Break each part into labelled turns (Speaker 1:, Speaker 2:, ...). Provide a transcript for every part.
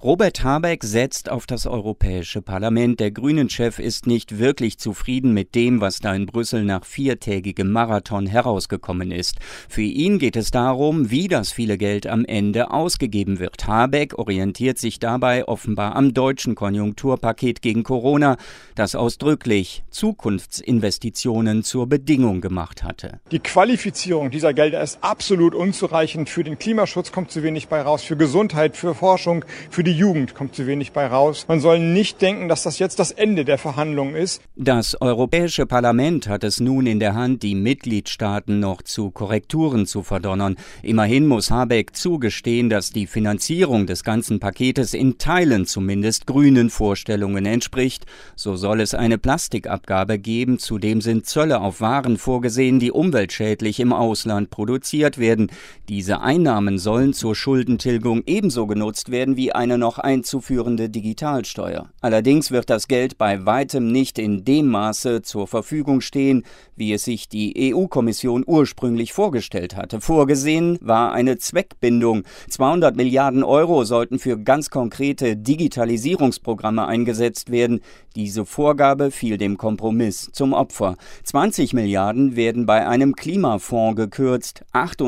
Speaker 1: Robert Habeck setzt auf das Europäische Parlament. Der Grünen-Chef ist nicht wirklich zufrieden mit dem, was da in Brüssel nach 4-tägigem Marathon herausgekommen ist. Für ihn geht es darum, wie das viele Geld am Ende ausgegeben wird. Habeck orientiert sich dabei offenbar am deutschen Konjunkturpaket gegen Corona, das ausdrücklich Zukunftsinvestitionen zur Bedingung gemacht hatte.
Speaker 2: Die Qualifizierung dieser Gelder ist absolut unzureichend. Für den Klimaschutz kommt zu wenig bei raus, für Gesundheit, für Forschung, für die Jugend kommt zu wenig bei raus. Man soll nicht denken, dass das jetzt das Ende der Verhandlungen ist.
Speaker 1: Das Europäische Parlament hat es nun in der Hand, die Mitgliedstaaten noch zu Korrekturen zu verdonnern. Immerhin muss Habeck zugestehen, dass die Finanzierung des ganzen Paketes in Teilen zumindest grünen Vorstellungen entspricht. So soll es eine Plastikabgabe geben, zudem sind Zölle auf Waren vorgesehen, die umweltschädlich im Ausland produziert werden. Diese Einnahmen sollen zur Schuldentilgung ebenso genutzt werden wie eine noch einzuführende Digitalsteuer. Allerdings wird das Geld bei weitem nicht in dem Maße zur Verfügung stehen, wie es sich die EU-Kommission ursprünglich vorgestellt hatte. Vorgesehen war eine Zweckbindung. 200 Milliarden Euro sollten für ganz konkrete Digitalisierungsprogramme eingesetzt werden. Diese Vorgabe fiel dem Kompromiss zum Opfer. 20 Milliarden werden bei einem Klimafonds gekürzt.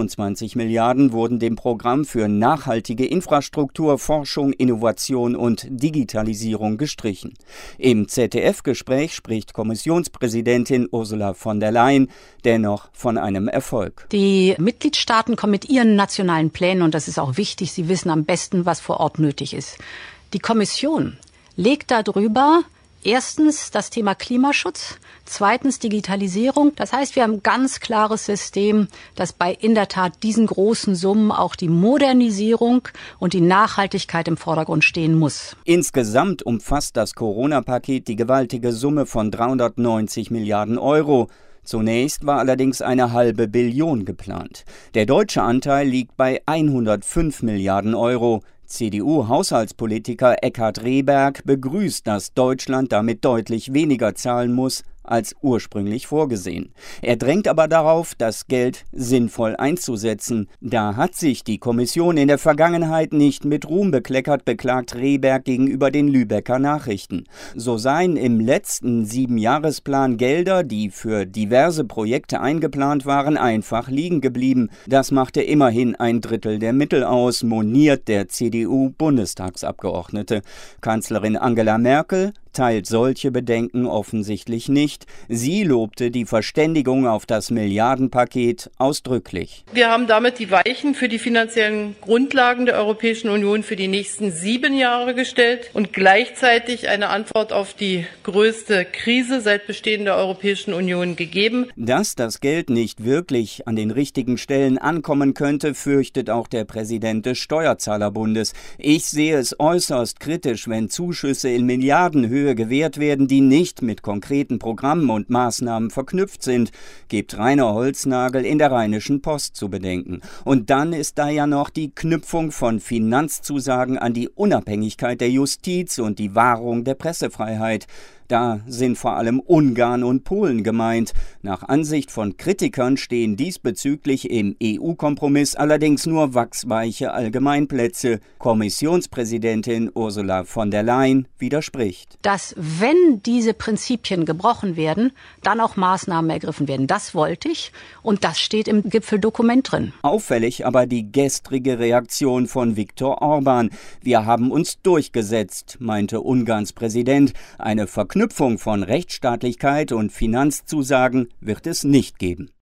Speaker 1: 28 Milliarden wurden dem Programm für nachhaltige Infrastruktur, Forschung, Innovation und Digitalisierung gestrichen. Im ZDF-Gespräch spricht Kommissionspräsidentin Ursula von der Leyen dennoch von einem Erfolg.
Speaker 3: Die Mitgliedstaaten kommen mit ihren nationalen Plänen, und das ist auch wichtig, sie wissen am besten, was vor Ort nötig ist. Die Kommission legt darüber erstens das Thema Klimaschutz, zweitens Digitalisierung. Das heißt, wir haben ein ganz klares System, dass bei in der Tat diesen großen Summen auch die Modernisierung und die Nachhaltigkeit im Vordergrund stehen muss.
Speaker 1: Insgesamt umfasst das Corona-Paket die gewaltige Summe von 390 Milliarden Euro. Zunächst war allerdings eine halbe Billion geplant. Der deutsche Anteil liegt bei 105 Milliarden Euro. CDU-Haushaltspolitiker Eckhard Rehberg begrüßt, dass Deutschland damit deutlich weniger zahlen muss als ursprünglich vorgesehen. Er drängt aber darauf, das Geld sinnvoll einzusetzen. Da hat sich die Kommission in der Vergangenheit nicht mit Ruhm bekleckert, beklagt Rehberg gegenüber den Lübecker Nachrichten. So seien im letzten 7-Jahresplan Gelder, die für diverse Projekte eingeplant waren, einfach liegen geblieben. Das machte immerhin ein Drittel der Mittel aus, moniert der CDU-Bundestagsabgeordnete. Kanzlerin Angela Merkel teilt solche Bedenken offensichtlich nicht. Sie lobte die Verständigung auf das Milliardenpaket ausdrücklich.
Speaker 4: Wir haben damit die Weichen für die finanziellen Grundlagen der Europäischen Union für die nächsten 7 Jahre gestellt und gleichzeitig eine Antwort auf die größte Krise seit Bestehen der Europäischen Union gegeben.
Speaker 1: Dass das Geld nicht wirklich an den richtigen Stellen ankommen könnte, fürchtet auch der Präsident des Steuerzahlerbundes. Ich sehe es äußerst kritisch, wenn Zuschüsse in Milliardenhöhe gewährt werden, die nicht mit konkreten Programmen und Maßnahmen verknüpft sind, gibt Rainer Holznagel in der Rheinischen Post zu bedenken. Und dann ist da ja noch die Knüpfung von Finanzzusagen an die Unabhängigkeit der Justiz und die Wahrung der Pressefreiheit. Da sind vor allem Ungarn und Polen gemeint. Nach Ansicht von Kritikern stehen diesbezüglich im EU-Kompromiss allerdings nur wachsweiche Allgemeinplätze. Kommissionspräsidentin Ursula von der Leyen widerspricht.
Speaker 3: Dass, wenn diese Prinzipien gebrochen werden, dann auch Maßnahmen ergriffen werden. Das wollte ich, und das steht im Gipfeldokument drin.
Speaker 1: Auffällig aber die gestrige Reaktion von Viktor Orban. Wir haben uns durchgesetzt, meinte Ungarns Präsident. Eine Verknüpfung von Rechtsstaatlichkeit und Finanzzusagen wird es nicht geben.